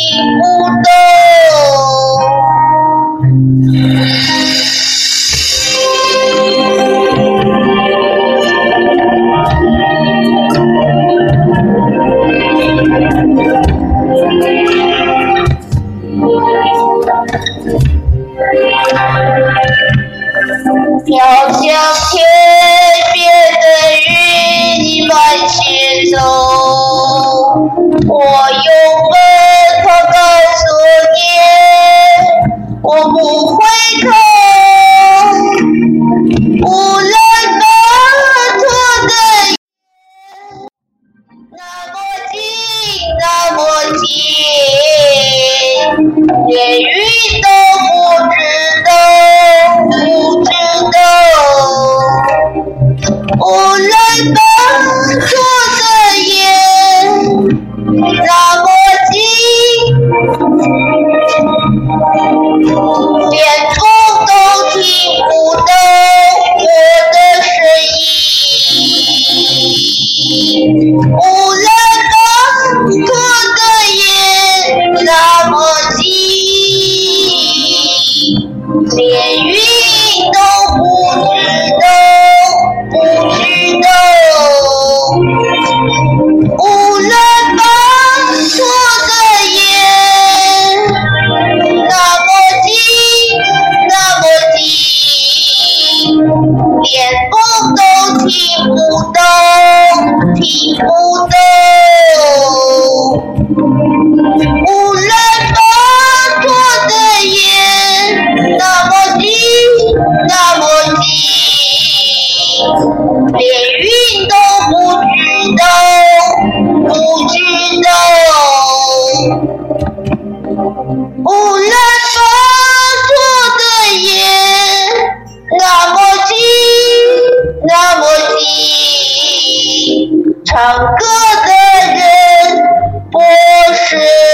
不懂。飘向天边的云，你慢些走。我用奔跑告诉你，我不回头。无人把错的那么近，那么近，连云都不知道，不知道。无人把错的眼那么近，连风都听不到我的声音。无人把错的眼那么近，连云都不知道，不知道。无人把错的眼那么近，那么近，连风都听不到，听不到。无人把错的眼那么近，那么近，连云都不知道，不知道。无人把错的眼那么近，那么近，唱歌的人不是